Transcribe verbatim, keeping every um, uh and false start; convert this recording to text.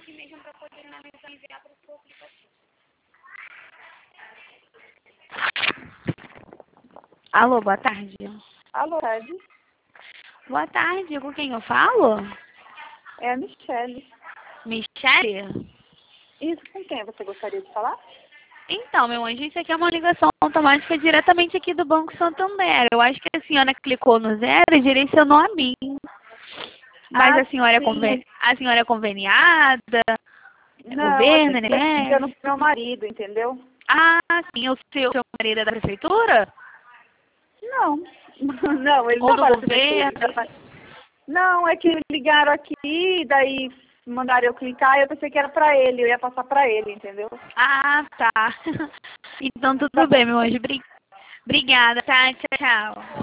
aqui mesmo para poder analisar e enviar para o seu aplicativo. Alô, boa tarde. Alô, Ed? Boa tarde, com quem eu falo? É a Michele. Michele? Isso, com quem você gostaria de falar? Então, meu anjo, isso aqui é uma ligação automática diretamente aqui do Banco Santander. Eu acho que a senhora clicou no zero e direcionou a mim. Mas Ah, a senhora é, conven... sim. a senhora é conveniada? É Não, governo, eu estou né? ligando pro meu marido, entendeu? Ah, sim, o seu, seu marido é da prefeitura? Não, não, ele não Ou do trabalha na prefeitura. Ele governo? trabalha... Não, é que ligaram aqui, daí mandaram eu clicar e eu pensei que era pra ele, eu ia passar pra ele, entendeu? Ah, tá. Então Tá tudo bom. bem, meu anjo. Bri- Obrigada, tá? Tchau, tchau.